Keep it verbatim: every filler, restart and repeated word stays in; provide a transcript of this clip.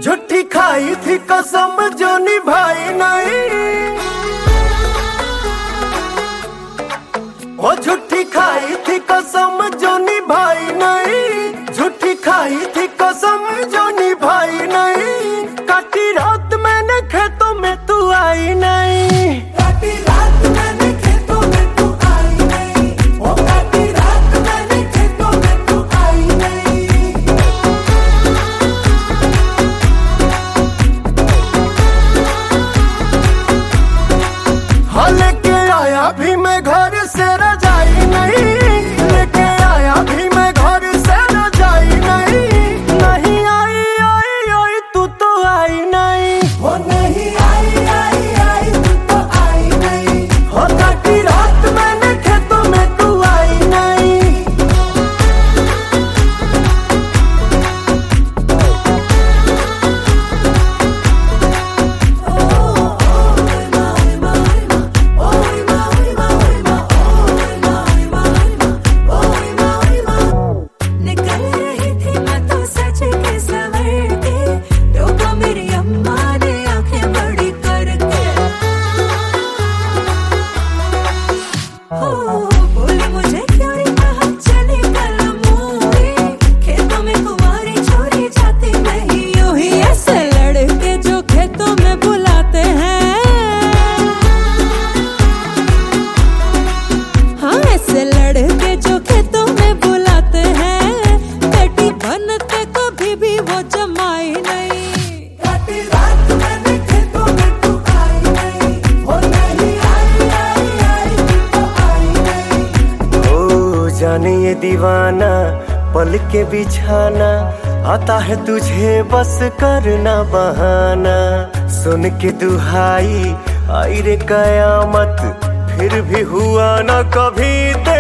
झूठी खाई थी कसम जो निभाई नहीं, वो झूठी खाई थी कसम जो निभाई नहीं, झूठी खाई थी कसम जो निभाई नहीं। काटी रात मैंने खेतों में तू आई नहीं, काटी रात मैंने खेतों में तू आई नहीं, वो काटी रात मैंने खेतों में तू आई नहीं। हाँ लेके आया भी मैं घर से रजाई नहीं, लेके आया भी मैं घर से रजाई नहीं। नहीं आई आई आई तू तो आई नहीं, वो नहीं आई आई आई तू तो आई नहीं, वो काटी रात मैंने खेतों में तू आई नहीं। जाने ये दीवाना पल के बिछाना, आता है तुझे बस करना बहाना। सुन के दुहाई आई रे कयामत, फिर भी हुआ ना कभी तो